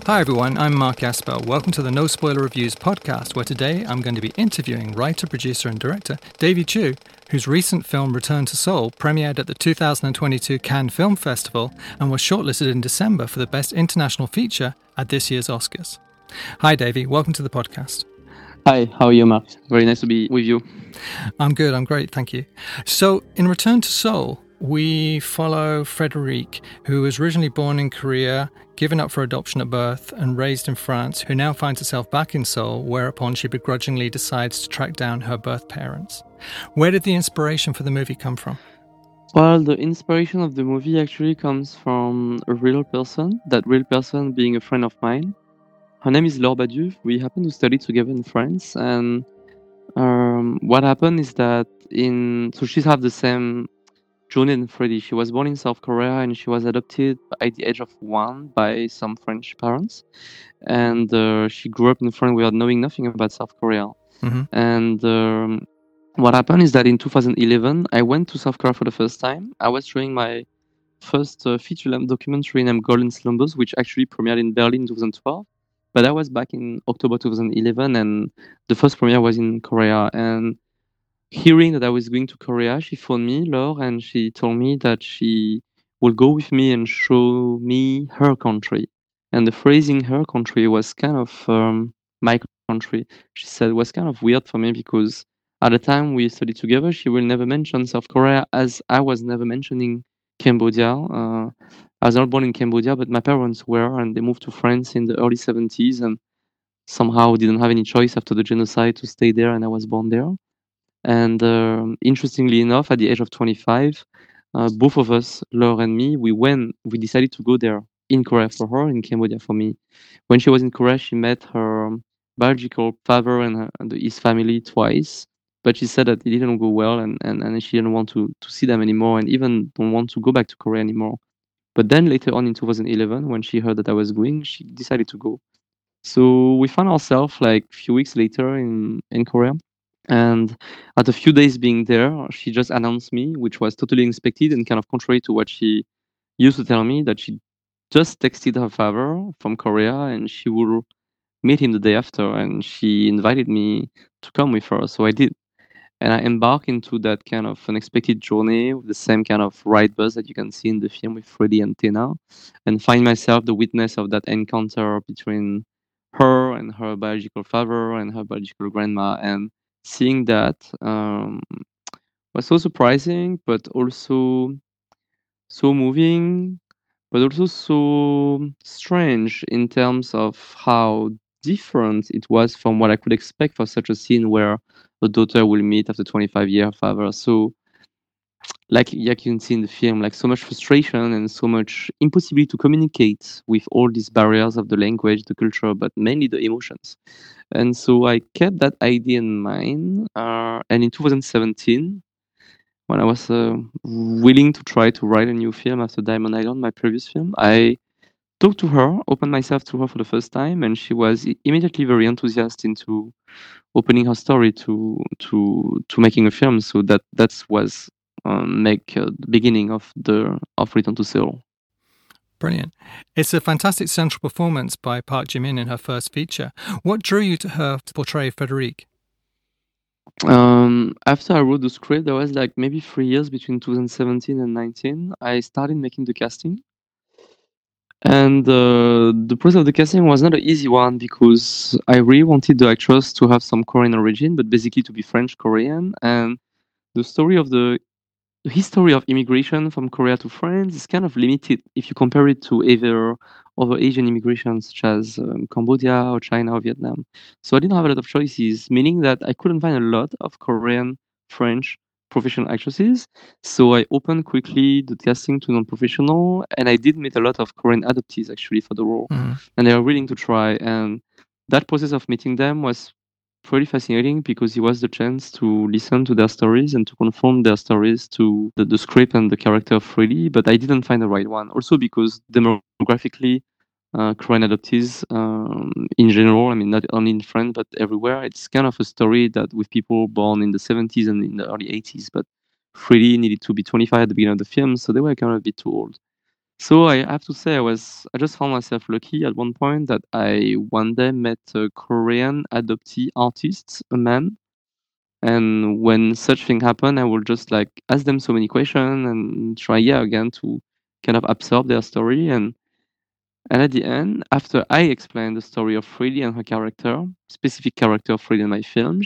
Hi everyone, I'm Mark Aspel. Welcome to the No Spoiler Reviews podcast, where today I'm going to be interviewing writer, producer and director Davey Chu, whose recent film Return to Seoul premiered at the 2022 Cannes Film Festival and was shortlisted in December for the Best International Feature at this year's Oscars. Hi Davey, welcome to the podcast. Hi, how are you, Mark? Very nice to be with you. I'm good, I'm great, thank you. So, in Return to Seoul, we follow Frédérique, who was originally born in Korea, given up for adoption at birth, and raised in France, who now finds herself back in Seoul, whereupon she begrudgingly decides to track down her birth parents. Where did the inspiration for the movie come from? Well, the inspiration of the movie actually comes from a real person, that real person being a friend of mine. Her name is Laure Badiou. We happen to study together in France, and what happened is that so she's have the same journey than Freddie. She was born in South Korea and she was adopted at the age of 1 by some French parents, and she grew up in France without knowing nothing about South Korea. Mm-hmm. And what happened is that in 2011, I went to South Korea for the first time. I was showing my first feature-length documentary named Golden Slumbers, which actually premiered in Berlin in 2012. But I was back in October 2011, and the first premiere was in Korea. And hearing that I was going to Korea, she phoned me, Laure, and she told me that she will go with me and show me her country. And the phrasing "her country" was kind of my country. She said it was kind of weird for me because at the time we studied together, she will never mention South Korea, as I was never mentioning Cambodia. I was not born in Cambodia, but my parents were, and they moved to France in the early 70s and somehow didn't have any choice after the genocide to stay there, and I was born there. And interestingly enough, at the age of 25, both of us, Laure and me, we decided to go there, in Korea for her, in Cambodia for me. When she was in Korea, she met her biological father and his family twice, but she said that it didn't go well, and she didn't want to see them anymore, and even don't want to go back to Korea anymore. But then later on in 2011, when she heard that I was going, she decided to go. So we found ourselves like a few weeks later in Korea. And at a few days being there, she just announced me, which was totally unexpected and kind of contrary to what she used to tell me, that she just texted her father from Korea and she will meet him the day after. And she invited me to come with her. So I did. And I embarked into that kind of unexpected journey with the same kind of ride bus that you can see in the film with Freddie and Tina, and find myself the witness of that encounter between her and her biological father and her biological grandma. And seeing that was so surprising, but also so moving, but also so strange in terms of how different it was from what I could expect for such a scene where a daughter will meet after 25-year father. So, like you can see in the film, like so much frustration and so much impossibility to communicate with all these barriers of the language, the culture, but mainly the emotions. And so I kept that idea in mind. And in 2017, when I was willing to try to write a new film after Diamond Island, my previous film, I talked to her, opened myself to her for the first time, and she was immediately very enthusiastic into opening her story to making a film. So that was the beginning of Return to Seoul. Brilliant. It's a fantastic central performance by Park Ji-min in her first feature. What drew you to her to portray Frédérique? After I wrote the script, there was like maybe 3 years between 2017 and 19. I started making the casting. And the process of the casting was not an easy one because I really wanted the actress to have some Korean origin, but basically to be French Korean. And the story of the history of immigration from Korea to France is kind of limited if you compare it to either other Asian immigrations such as Cambodia or China or Vietnam. So I didn't have a lot of choices, meaning that I couldn't find a lot of Korean, French professional actresses. So I opened quickly the casting to non-professional, and I did meet a lot of Korean adoptees actually for the role, and they are willing to try. And that process of meeting them was pretty fascinating because it was the chance to listen to their stories and to confront their stories to the script and the character of Freddie, but I didn't find the right one. Also because demographically, Korean adoptees in general, I mean, not only in France, but everywhere, it's kind of a story that with people born in the 70s and in the early 80s, but Freddie needed to be 25 at the beginning of the film, so they were kind of a bit too old. So I have to say I just found myself lucky at one point that I one day met a Korean adoptee artist, a man, and when such thing happen, I will just like ask them so many questions and try again to kind of absorb their story and at the end, after I explained the story of Freddie and her character, specific character of Freddie in my film,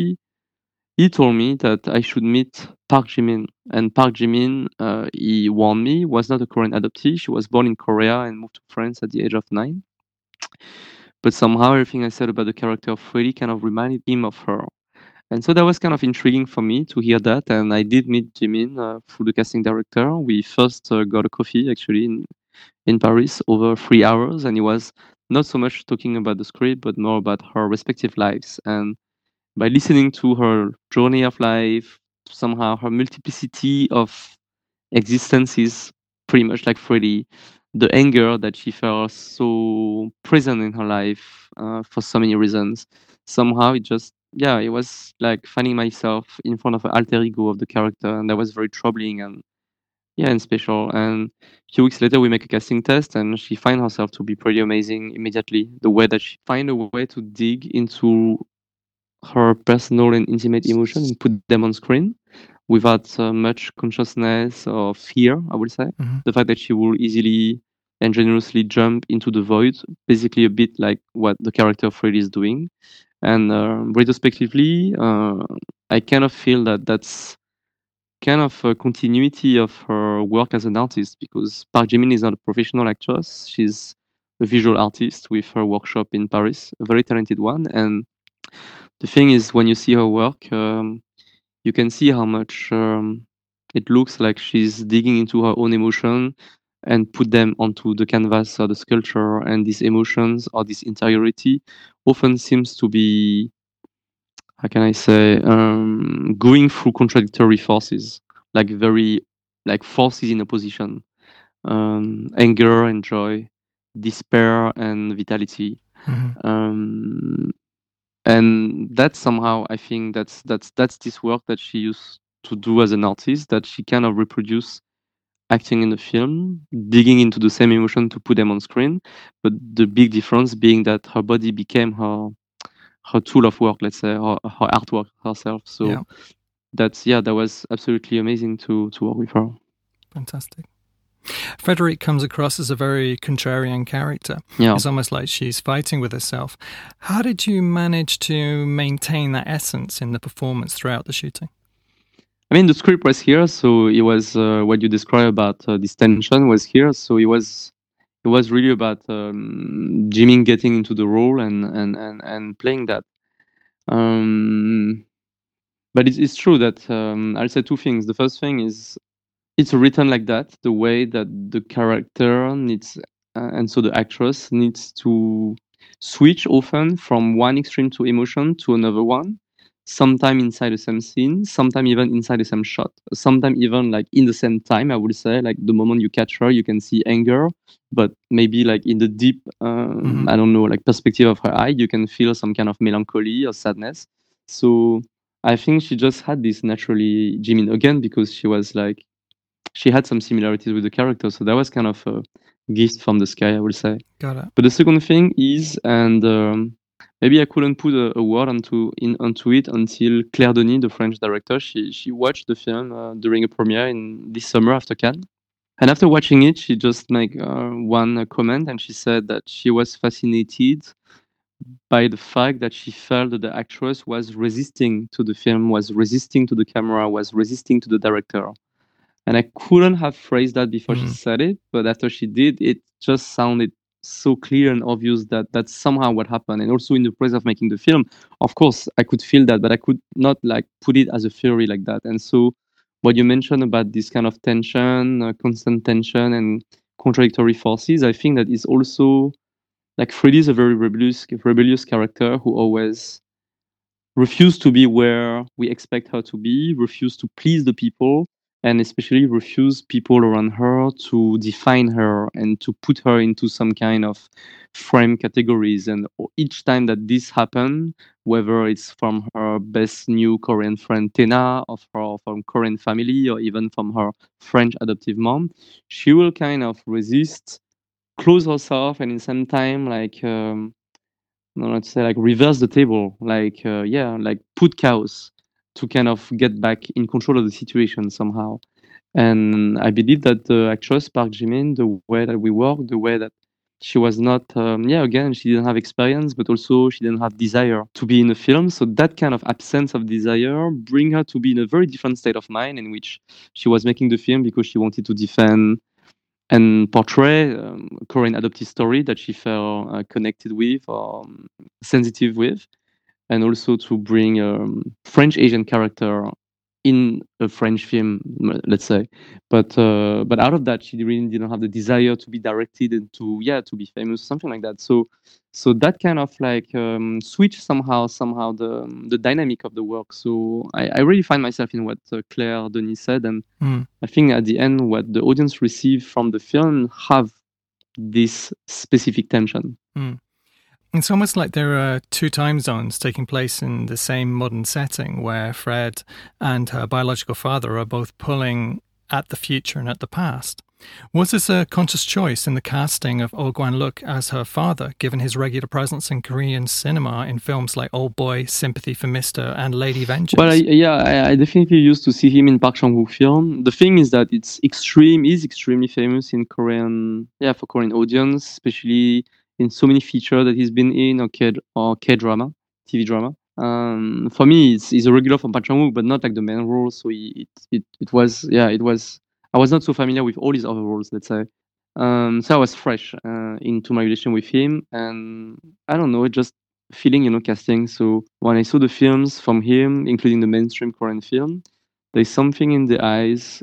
he told me that I should meet Park Jimin. And Park Jimin, he warned me, was not a Korean adoptee. She was born in Korea and moved to France at the age of 9. But somehow everything I said about the character of Freddie kind of reminded him of her. And so that was kind of intriguing for me to hear that. And I did meet Jimin through the casting director. We first got a coffee actually in Paris over 3 hours, and he was not so much talking about the script, but more about her respective lives. And by listening to her journey of life, somehow her multiplicity of existences, pretty much like Freddie, the anger that she felt so present in her life for so many reasons. Somehow it just, it was like finding myself in front of an alter ego of the character, and that was very troubling and special. And a few weeks later, we make a casting test, and she find herself to be pretty amazing immediately. The way that she find a way to dig into her personal and intimate emotion and put them on screen without much consciousness or fear, I would say. Mhm. The fact that she will easily and generously jump into the void, basically a bit like what the character of Freddy is doing. And retrospectively, I kind of feel that that's kind of a continuity of her work as an artist, because Park Jimin is not a professional actress. She's a visual artist with her workshop in Paris, a very talented one. And the thing is, when you see her work, you can see how much it looks like she's digging into her own emotion and put them onto the canvas or the sculpture. And these emotions or this interiority often seems to be, how can I say, going through contradictory forces, like very, like forces in opposition, anger and joy, despair and vitality. Mhm. And that's somehow, I think that's this work that she used to do as an artist, that she kind of reproduce acting in the film, digging into the same emotion to put them on screen. But the big difference being that her body became her tool of work, let's say, her artwork herself. So Yeah. that was absolutely amazing to work with her. Fantastic. Frederique comes across as a very contrarian character. Yeah. It's almost like she's fighting with herself. How did you manage to maintain that essence in the performance throughout the shooting? I mean, the script was here, so it was what you described about this tension was here. So it was really about Jimin getting into the role and playing that. But it's true that I'll say two things. The first thing is it's written like that, the way that the character needs, and so the actress needs to switch often from one extreme to emotion to another one. Sometime inside the same scene, sometime even inside the same shot, sometime even like in the same time. I would say, like the moment you catch her, you can see anger, but maybe like in the deep, I don't know, like perspective of her eye, you can feel some kind of melancholy or sadness. So I think she just had this naturally, Jimin, again, because she had some similarities with the character, so that was kind of a gift from the sky, I would say. Got it. But the second thing is, and maybe I couldn't put a word onto it until Claire Denis, the French director, she watched the film during a premiere in this summer after Cannes. And after watching it, she just made one comment, and she said that she was fascinated by the fact that she felt that the actress was resisting to the film, was resisting to the camera, was resisting to the director. And I couldn't have phrased that before she said it, but after she did, it just sounded so clear and obvious that that's somehow what happened. And also in the process of making the film, of course, I could feel that, but I could not like put it as a theory like that. And so what you mentioned about this kind of tension, constant tension and contradictory forces, I think that is also like Freddy is a very rebellious character who always refused to be where we expect her to be, refused to please the people, and especially refuse people around her to define her and to put her into some kind of frame categories. And each time that this happened, whether it's from her best new Korean friend Tena, or from Korean family, or even from her French adoptive mom, she will kind of resist, close herself, and in some time, like no, let's say like reverse the table, like like put chaos to kind of get back in control of the situation somehow. And I believe that the actress Park Jimin, the way that we worked, the way that she was not, again, she didn't have experience, but also she didn't have desire to be in a film. So that kind of absence of desire bring her to be in a very different state of mind, in which she was making the film because she wanted to defend and portray a Korean adoptive story that she felt connected with or sensitive with, and also to bring French Asian character in a French film, let's say. But out of that, she really didn't have the desire to be directed and to be famous, something like that. So that kind of like switch somehow the dynamic of the work. So I really find myself in what Claire Denis said, and I think at the end, what the audience receive from the film have this specific tension. It's almost like there are two time zones taking place in the same modern setting, where Fred and her biological father are both pulling at the future and at the past. Was this a conscious choice in the casting of Oh Kwan-look as her father, given his regular presence in Korean cinema in films like Old Boy, Sympathy for Mr. and Lady Vengeance? Well, I definitely used to see him in Park Chan-wook film. The thing is that he's extremely famous in Korean, for Korean audience, especially in so many features that he's been in, or K-drama, TV drama. For me, he's a regular from Park Chan-wook, but not like the main role. So it was. I was not so familiar with all his other roles, let's say. So I was fresh into my relation with him, and I don't know, just feeling, casting. So when I saw the films from him, including the mainstream Korean film, there's something in the eyes.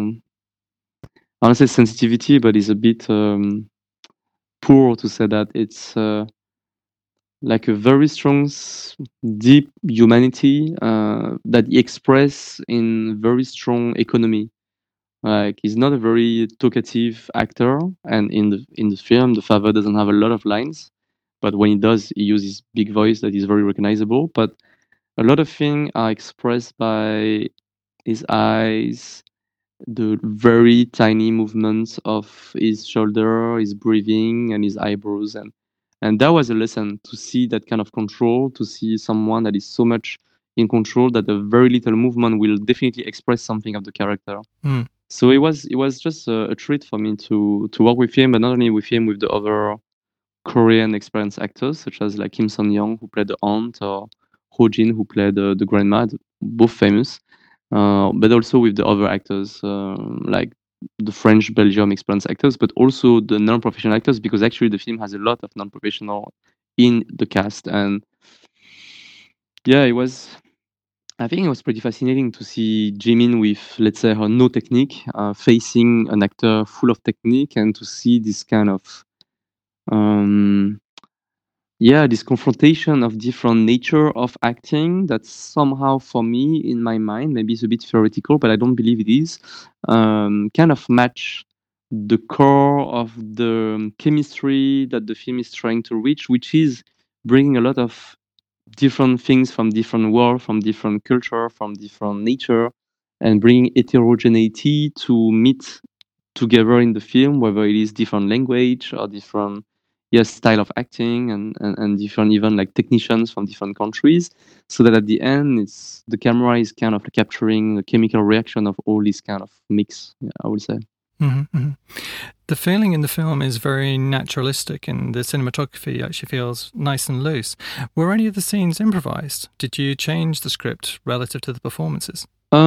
I don't say sensitivity, but it's a bit poor to say that. It's like a very strong, deep humanity that he express in very strong economy. Like, he's not a very talkative actor, and in the film, the father doesn't have a lot of lines, but when he does, he uses big voice that is very recognizable. But a lot of things are expressed by his eyes, the very tiny movements of his shoulder, his breathing, and his eyebrows, and that was a lesson to see that kind of control, to see someone that is so much in control that a very little movement will definitely express something of the character. So it was just a treat for me to work with him, but not only with him, with the other Korean experienced actors, such as like Kim Sun-young, who played the aunt, or Ho Jin, who played the grandma, both famous. But also with the other actors, like the French, Belgium experienced actors, but also the non-professional actors, because actually the film has a lot of non-professional in the cast. And I think it was pretty fascinating to see Jimin with, let's say, her no technique, facing an actor full of technique, and to see this kind of, this confrontation of different nature of acting that somehow, for me, in my mind, maybe it's a bit theoretical, but I don't believe it is, kind of match the core of the chemistry that the film is trying to reach, which is bringing a lot of different things from different world, from different culture, from different nature, and bringing heterogeneity to meet together in the film, whether it is different language or different style of acting, and different even like technicians from different countries, so that at the end the camera is kind of capturing the chemical reaction of all this kind of mix, I would say. The feeling in the film is very naturalistic, and the cinematography actually feels nice and loose. Were any of the scenes improvised? Did you change the script relative to the performances?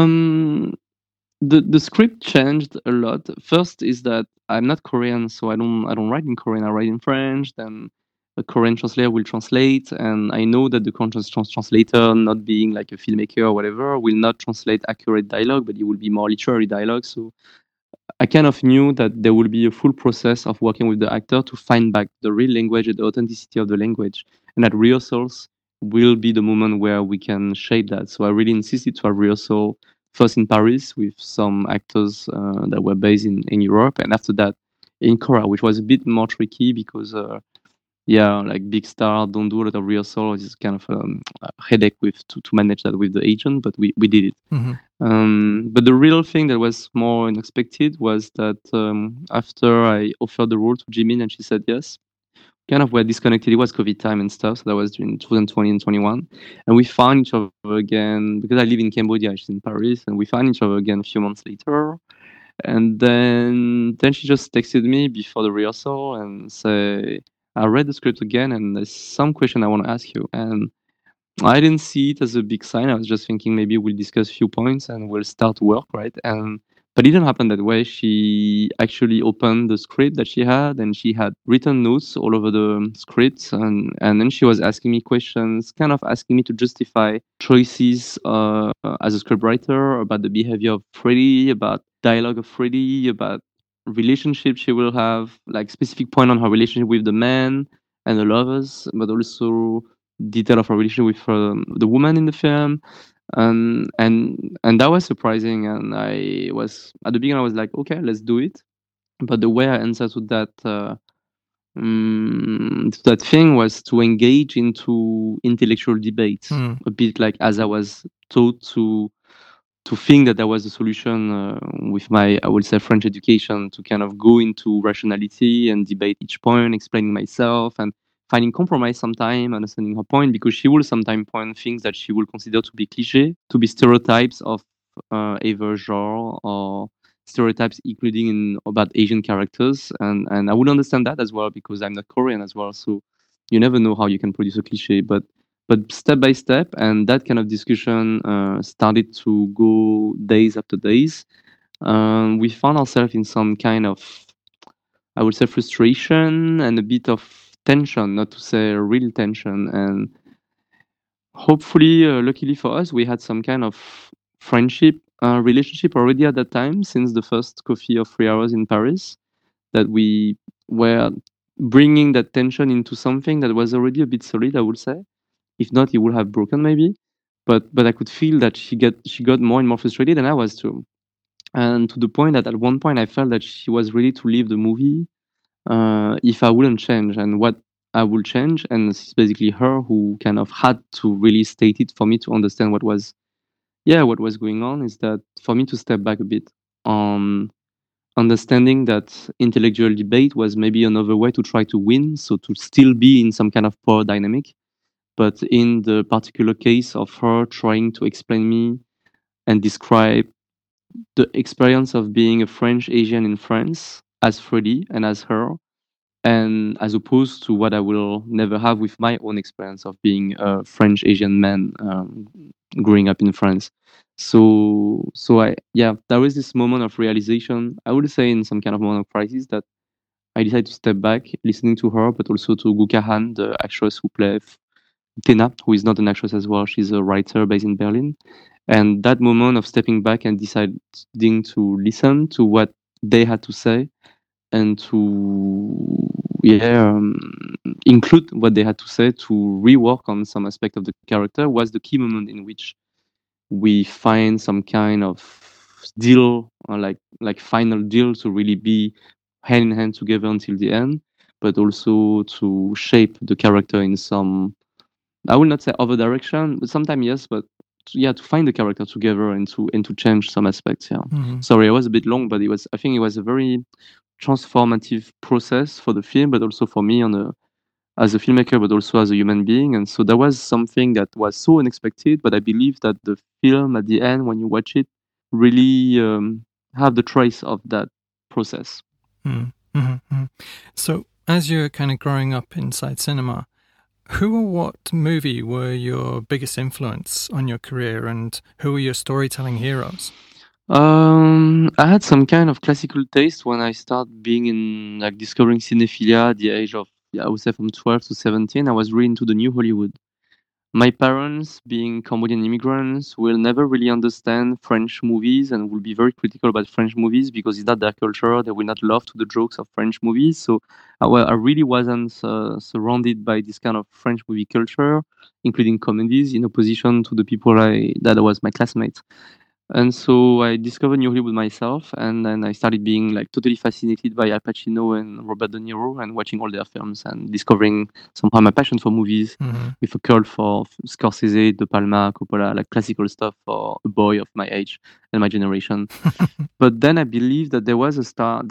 The script changed a lot. First is that I'm not Korean, so I don't write in Korean. I write in French. Then a Korean translator will translate, and I know that the translator, not being like a filmmaker or whatever, will not translate accurate dialogue, but it will be more literary dialogue. So I kind of knew that there will be a full process of working with the actor to find back the real language and the authenticity of the language, and that rehearsals will be the moment where we can shape that. So I really insisted to have rehearsal first in Paris with some actors that were based in Europe, and after that in Korea, which was a bit more tricky because yeah, like big star don't do a lot of rehearsal. It's kind of a headache to manage that with the agent, but we did it. But the real thing that was more unexpected was that after I offered the role to Jimin and she said yes, kind of were disconnected. It was COVID time and stuff, so that was during 2020 and 21. And we found each other again because I live in Cambodia, she's in Paris, and we found each other again a few months later. And then she just texted me before the rehearsal and say, I read the script again, and there's some question I want to ask you. And I didn't see it as a big sign. I was just thinking maybe we'll discuss a few points and we'll start work, right? But it didn't happen that way. She actually opened the script that she had, and she had written notes all over the script, and then she was asking me questions, kind of asking me to justify choices as a scriptwriter about the behavior of Freddy, about dialogue of Freddy, about relationship she will have, like specific point on her relationship with the man and the lovers, but also detail of her relationship with the woman in the film, and that was surprising. And I was at the beginning, I was like, okay, let's do it. But the way I answered to that thing was to engage into intellectual debate, a bit like as I was taught to think that there was a solution with my, I would say, French education, to kind of go into rationality and debate each point, explaining myself and finding compromise sometime, understanding her point, because she will sometimes point things that she will consider to be cliché, to be stereotypes of either genre or stereotypes including in about Asian characters, and I would understand that as well because I'm not Korean as well, so you never know how you can produce a cliché, but step by step, and that kind of discussion started to go days after days. We found ourselves in some kind of, I would say, frustration and a bit of tension, not to say real tension. And hopefully, luckily for us, we had some kind of friendship relationship already at that time, since the first coffee of 3 hours in Paris, that we were bringing that tension into something that was already a bit solid, I would say. If not, he would have broken maybe. But I could feel that she got more and more frustrated, and I was too. And to the point that at one point I felt that she was ready to leave the movie if I wouldn't change, and what I would change. And it's basically her who kind of had to really state it for me to understand what was going on. Is that for me to step back a bit on understanding that intellectual debate was maybe another way to try to win, so to still be in some kind of power dynamic. But in the particular case of her trying to explain me and describe the experience of being a French Asian in France as Freddy and as her, and as opposed to what I will never have with my own experience of being a French Asian man growing up in France. So there was this moment of realization, I would say in some kind of moment of crisis, that I decided to step back, listening to her, but also to Gu Kahan, the actress who played Tena, who is not an actress as well. She's a writer based in Berlin. And that moment of stepping back and deciding to listen to what they had to say, and to include what they had to say, to rework on some aspect of the character, was the key moment in which we find some kind of deal, or like final deal, to really be hand in hand together until the end, but also to shape the character in some, I will not say other direction, but sometimes yes, but to find the character together and to change some aspects. Yeah. Sorry, I was a bit long, but I think it was a very transformative process for the film, but also for me as a filmmaker, but also as a human being. And so there was something that was so unexpected, but I believe that the film at the end, when you watch it, really have the trace of that process. So as you're kind of growing up inside cinema, who or what movie were your biggest influence on your career, and who were your storytelling heroes? I had some kind of classical taste when I started being in, like, discovering cinephilia at the age of, I would say from 12 to 17. I was really into the new Hollywood. My parents, being Cambodian immigrants, will never really understand French movies and will be very critical about French movies because it's not their culture. They will not love to the jokes of French movies. So I really wasn't surrounded by this kind of French movie culture, including comedies, in opposition to the people that was my classmates. And so I discovered New Hollywood myself, and then I started being like totally fascinated by Al Pacino and Robert De Niro and watching all their films and discovering somehow my passion for movies with a curl for Scorsese, De Palma, Coppola, like classical stuff for a boy of my age and my generation. But then I believe that there was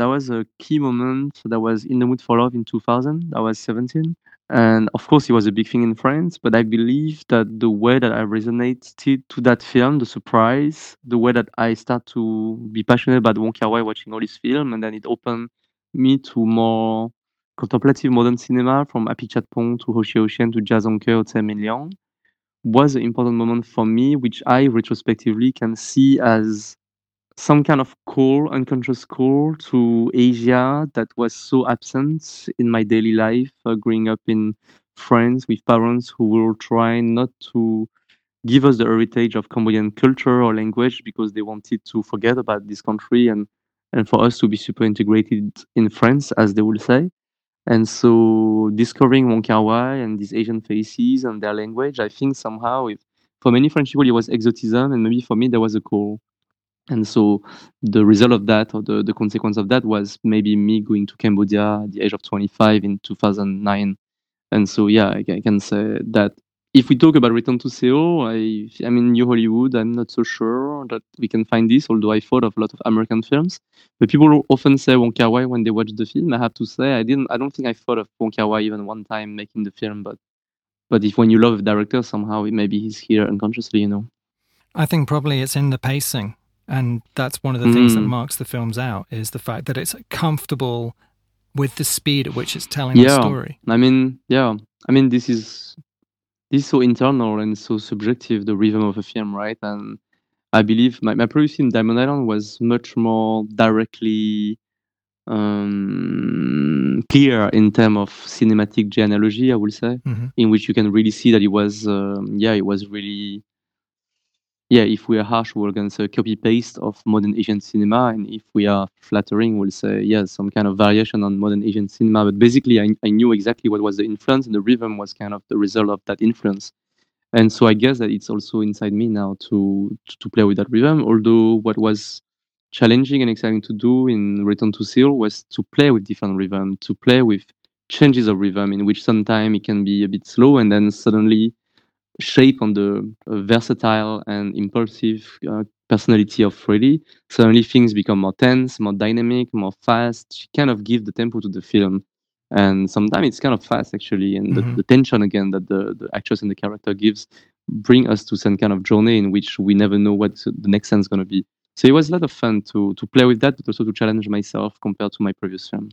a key moment that was In the Mood for Love in 2000. I was 17. And of course, it was a big thing in France, but I believe that the way that I resonated to that film, the surprise, the way that I start to be passionate about Wong Kar-wai watching all his film, and then it opened me to more contemplative modern cinema from Apichatpong to Ho Hsien to Jia Zhangke or Tsai Ming-liang, was an important moment for me, which I retrospectively can see as some kind of call, unconscious call to Asia that was so absent in my daily life, growing up in France with parents who will try not to give us the heritage of Cambodian culture or language because they wanted to forget about this country and for us to be super integrated in France, as they will say. And so discovering Wong Kar-wai and these Asian faces and their language, I think somehow, for many French people, it was exotism, and maybe for me, there was a call. And so the result of that, or the consequence of that, was maybe me going to Cambodia at the age of 25 in 2009. And so, yeah, I can say that if we talk about Return to Seoul, I mean, New Hollywood, I'm not so sure that we can find this, although I thought of a lot of American films. But people often say Wong Kar-wai when they watch the film. I have to say, I don't think I thought of Wong Kar-wai even one time making the film. But if when you love a director, somehow maybe he's here unconsciously, you know. I think probably it's in the pacing. And that's one of the things that marks the films out, is the fact that it's comfortable with the speed at which it's telling the story. I mean, this is so internal and so subjective, the rhythm of a film, right? And I believe my previous film, Diamond Island, was much more directly clear in terms of cinematic genealogy, I would say, in which you can really see that it was really, if we are harsh, we're going to say copy paste of modern Asian cinema, and if we are flattering, we'll say some kind of variation on modern Asian cinema. But basically, I knew exactly what was the influence, and the rhythm was kind of the result of that influence. And so I guess that it's also inside me now to play with that rhythm. Although what was challenging and exciting to do in Return to Seoul was to play with different rhythm, to play with changes of rhythm, in which sometimes it can be a bit slow and then suddenly shape on the versatile and impulsive personality of Freddy. Suddenly things become more tense, more dynamic, more fast. She kind of give the tempo to the film. And sometimes it's kind of fast actually. And the tension again that the actress and the character gives bring us to some kind of journey in which we never know what the next scene is going to be. So it was a lot of fun to play with that, but also to challenge myself compared to my previous film.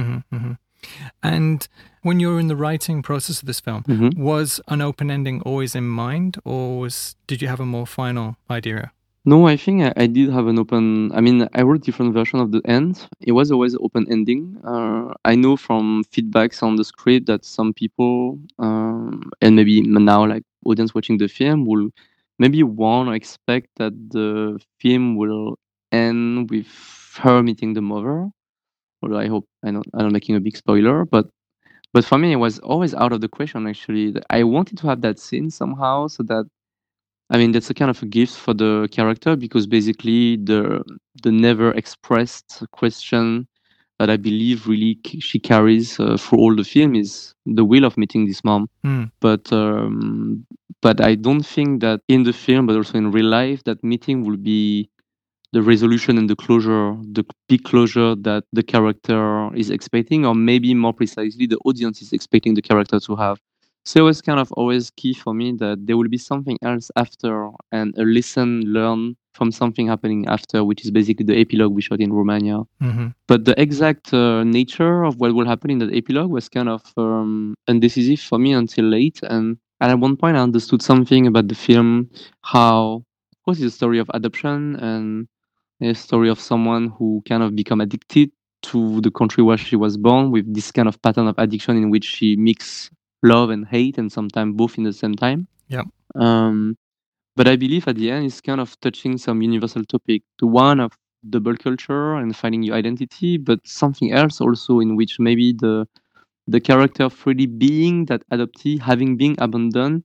And when you were in the writing process of this film, was an open ending always in mind, or did you have a more final idea? No, I think I did have an open. I mean, I wrote different version of the end. It was always open ending. I know from feedbacks on the script that some people, and maybe now like audience watching the film, will maybe want or expect that the film will end with her meeting the mother. Although I hope I'm not making a big spoiler, but for me it was always out of the question. Actually, I wanted to have that scene somehow, so that that's a kind of a gift for the character, because basically the never expressed question that I believe really she carries through all the film is the will of meeting this mom. But I don't think that in the film, but also in real life, that meeting will be the resolution and the closure, the big closure that the character is expecting, or maybe more precisely, the audience is expecting the character to have. So it was kind of always key for me that there will be something else after, and a lesson learned from something happening after, which is basically the epilogue we shot in Romania. But the exact nature of what will happen in that epilogue was kind of undecisive for me until late. And at one point, I understood something about the film, how, of course, it's a story of adoption and a story of someone who kind of become addicted to the country where she was born, with this kind of pattern of addiction in which she mix love and hate, and sometimes both in the same time. But I believe at the end it's kind of touching some universal topic, the one of double culture and finding your identity, but something else also, in which maybe the character of Freddy being that adoptee, having been abandoned,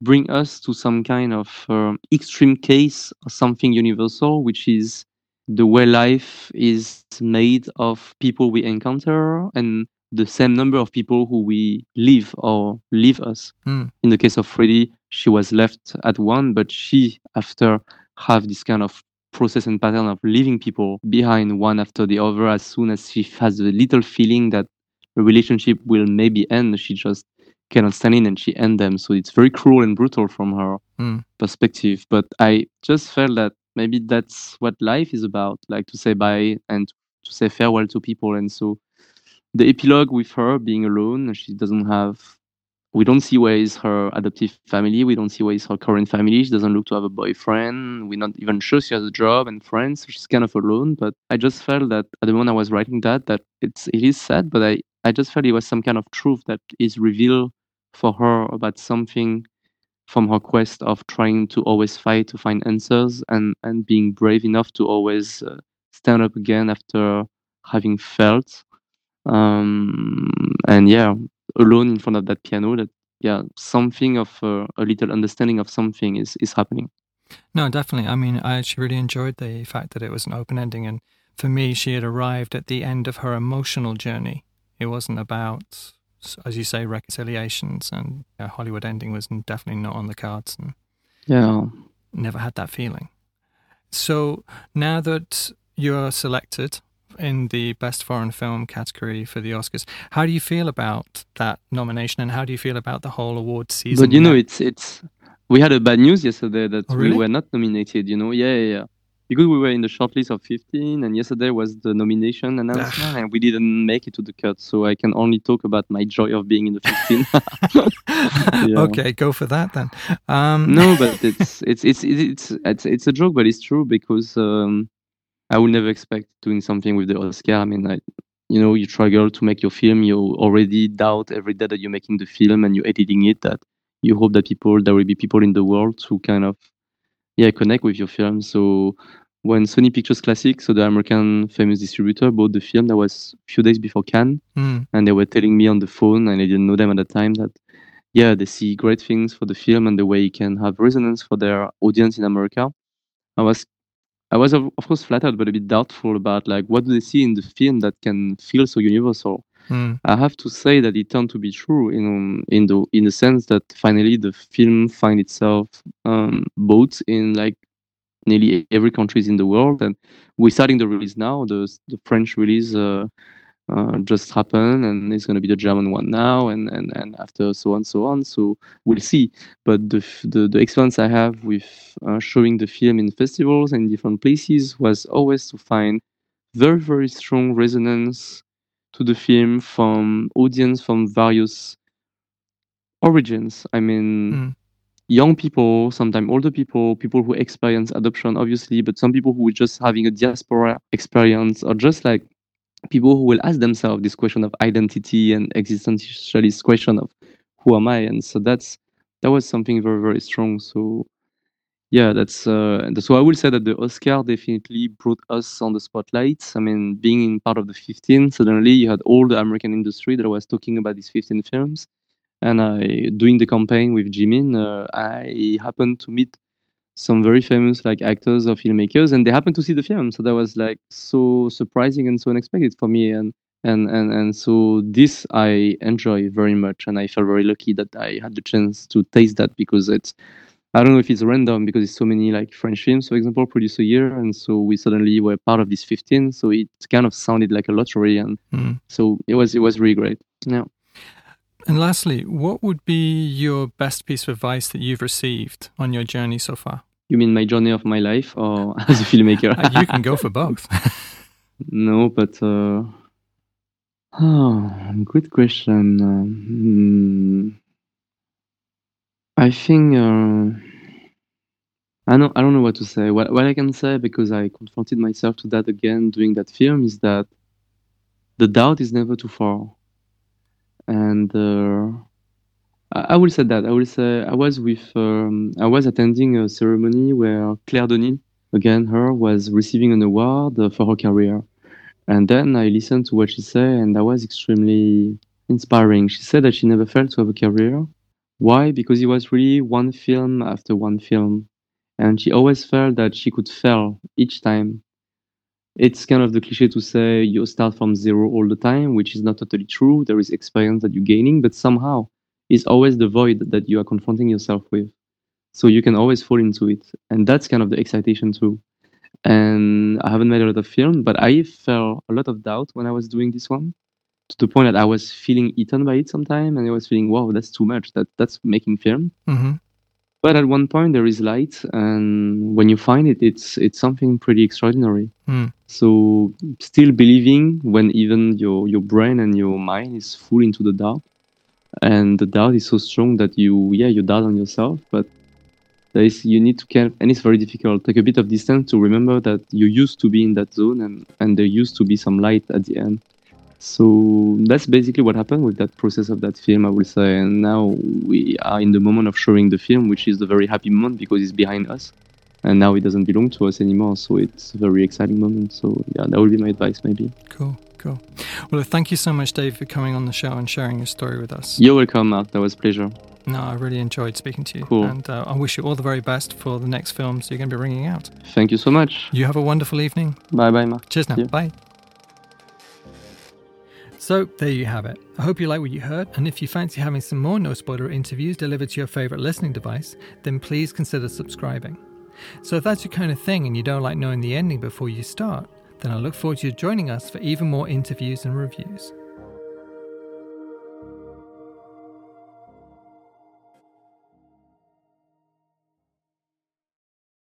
bring us to some kind of extreme case or something universal, which is the way life is made of people we encounter and the same number of people who we leave or leave us. Mm. In the case of Freddie, she was left at one, but she, after have this kind of process and pattern of leaving people behind one after the other, as soon as she has a little feeling that a relationship will maybe end, she just cannot stand in and she end them. So it's very cruel and brutal from her perspective. But I just felt that maybe that's what life is about, like to say bye and to say farewell to people. And so the epilogue with her being alone, she doesn't have, we don't see where is her adoptive family. We don't see where is her current family. She doesn't look to have a boyfriend. We're not even sure she has a job and friends. So she's kind of alone. But I just felt that at the moment I was writing that it is sad, but I just felt it was some kind of truth that is revealed for her about something from her quest of trying to always fight to find answers and being brave enough to always stand up again after having felt. And yeah, alone in front of that piano, that something of a little understanding of something is happening. No, definitely. I mean, I actually really enjoyed the fact that it was an open ending, and for me, she had arrived at the end of her emotional journey. It wasn't about, as you say, reconciliations, and a Hollywood ending was definitely not on the cards, and never had that feeling. So now that you're selected in the Best Foreign Film category for the Oscars, how do you feel about that nomination, and how do you feel about the whole award season? But it's we had a bad news yesterday that really? We were not nominated. Yeah. Because we were in the shortlist of 15, and yesterday was the nomination announcement, and we didn't make it to the cut. So I can only talk about my joy of being in the 15. Yeah. Okay, go for that then. No, but it's a joke, but it's true because I would never expect doing something with the Oscar. I mean, you struggle to make your film. You already doubt every day that you're making the film and you're editing it. That you hope that there will be people in the world who kind of connect with your film. So when Sony Pictures Classic, so the American famous distributor, bought the film, that was a few days before Cannes, and they were telling me on the phone, and I didn't know them at the time, that they see great things for the film and the way it can have resonance for their audience in America. I was of course flattered, but a bit doubtful about like what do they see in the film that can feel so universal. I have to say that it turned to be true in the sense that finally the film find itself bought in like nearly every countries in the world, and we're starting the release now. The French release just happened, and it's going to be the German one now, and after so on. So we'll see. But the experience I have with showing the film in festivals and different places was always to find very, very strong resonance to the film from audience from various origins. I mean, young people, sometimes older people who experience adoption, obviously, but some people who are just having a diaspora experience, or just like people who will ask themselves this question of identity and existentialist question of who am I? And so that was something very, very strong. So so I will say that the Oscar definitely brought us on the spotlight. I mean, being in part of the 15, suddenly you had all the American industry that was talking about these 15 films. And doing the campaign with Jimin, I happened to meet some very famous like actors or filmmakers, and they happened to see the film. So that was like so surprising and so unexpected for me. And so this I enjoy very much, and I felt very lucky that I had the chance to taste that, because I don't know if it's random, because it's so many like French films, for example, produced a year, and so we suddenly were part of this 15. So it kind of sounded like a lottery, and so it was really great. Yeah. And lastly, what would be your best piece of advice that you've received on your journey so far? You mean my journey of my life, or as a filmmaker? You can go for both. No, but good question. I think I don't know what to say. What I can say, because I confronted myself to that again doing that film, is that the doubt is never too far. And I will say that. I will say I was attending a ceremony where Claire Denis, again, her, was receiving an award for her career. And then I listened to what she said, and that was extremely inspiring. She said that she never felt to have a career, Why? Because it was really one film after one film, and she always felt that she could fail each time. It's kind of the cliche to say you start from zero all the time, which is not totally true. There is experience that you're gaining, but somehow it's always the void that you are confronting yourself with. So you can always fall into it. And that's kind of the excitation too. And I haven't made a lot of film, but I felt a lot of doubt when I was doing this one, to the point that I was feeling eaten by it sometime, and I was feeling, wow, that's too much. That's making film. Mm-hmm. But at one point there is light, and when you find it, it's something pretty extraordinary. Mm. So still believing when even your brain and your mind is full into the doubt, and the doubt is so strong that you doubt on yourself. But you need to care, and it's very difficult. Take a bit of distance to remember that you used to be in that zone, and there used to be some light at the end. So that's basically what happened with that process of that film, I will say. And now we are in the moment of showing the film, which is the very happy moment because it's behind us. And now it doesn't belong to us anymore. So it's a very exciting moment. So yeah, that would be my advice maybe. Cool. Well, thank you so much, Dave, for coming on the show and sharing your story with us. You're welcome, Mark. That was a pleasure. No, I really enjoyed speaking to you. Cool. And I wish you all the very best for the next films you're going to be bringing out. Thank you so much. You have a wonderful evening. Bye-bye, Mark. Cheers now. Yeah. Bye. So there you have it. I hope you like what you heard, and if you fancy having some more No Spoiler interviews delivered to your favourite listening device, then please consider subscribing. So if that's your kind of thing and you don't like knowing the ending before you start, then I look forward to you joining us for even more interviews and reviews.